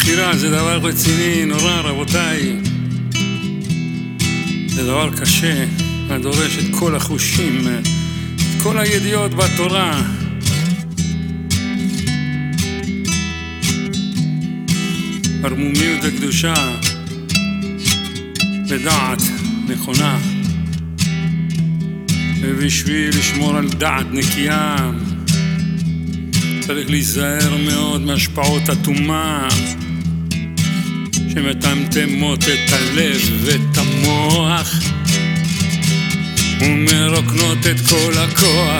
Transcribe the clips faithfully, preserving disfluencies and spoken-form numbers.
בחירה זה דבר רציני, נורא רבותיי. זה דבר קשה, הדורש את כל החושים, את כל הידיעות בתורה. הרמומיות הקדושה בדעת נכונה, ובשביל לשמור על דעת נקייה צריך להיזהר מאוד מהשפעות הטומאה שמטמטמות את הלב ואת המוח ומרוקנות את כל הכוח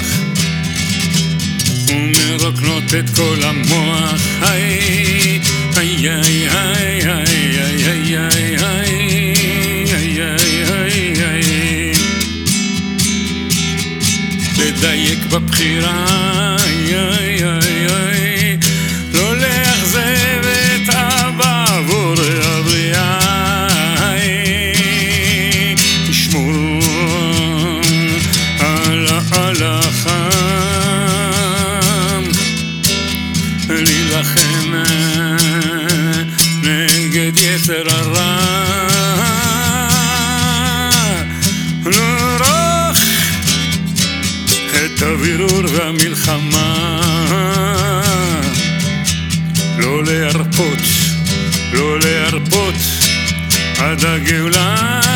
ומרוקנות את כל המוח. היי היי היי היי היי היי היי היי היי היי, לדייק בבחירה, היי היי היי, לא לאכזב את אבא עבור הבריאה, תשמור על ההלכה, להילחם נגד יצר הרע, לערוך את הבירור והמלחמה, לא להרפות, לא להרפות עד הגאולה.